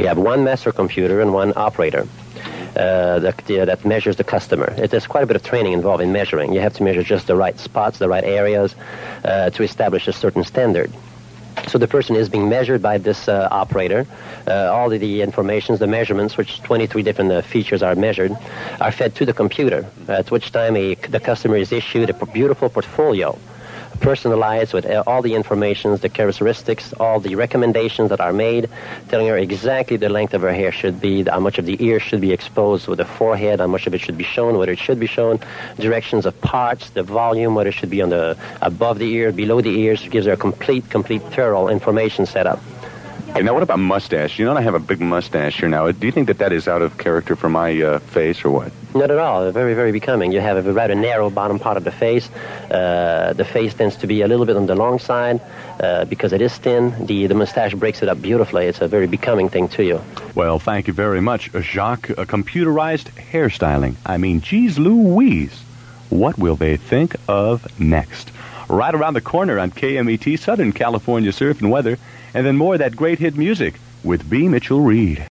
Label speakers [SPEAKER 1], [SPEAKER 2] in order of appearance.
[SPEAKER 1] We have one master computer and one operator that measures the customer. There's quite a bit of training involved in measuring. You have to measure just the right spots, the right areas, to establish a certain standard. So the person is being measured by this operator. All the informations, the measurements, which 23 different features are measured, are fed to the computer, at which time the customer is issued a beautiful portfolio, personalized with all the information, the characteristics, all the recommendations that are made, telling her exactly the length of her hair should be, how much of the ear should be exposed with the forehead, how much of it should be shown, whether it should be shown, directions of parts, the volume, whether it should be on the above the ear, below the ears. It gives her a complete, thorough information setup.
[SPEAKER 2] Hey, now what about mustache? You know, I have a big mustache here now. Do you think that is out of character for my face or what?
[SPEAKER 1] Not at all. Very, very becoming. You have a rather narrow bottom part of the face. The face tends to be a little bit on the long side because it is thin. The mustache breaks it up beautifully. It's a very becoming thing to you.
[SPEAKER 3] Well, thank you very much, Jacques. Computerized hairstyling. I mean, geez Louise. What will they think of next? Right around the corner on KMET, Southern California Surf and Weather, and then more of that great hit music with B. Mitchell Reed.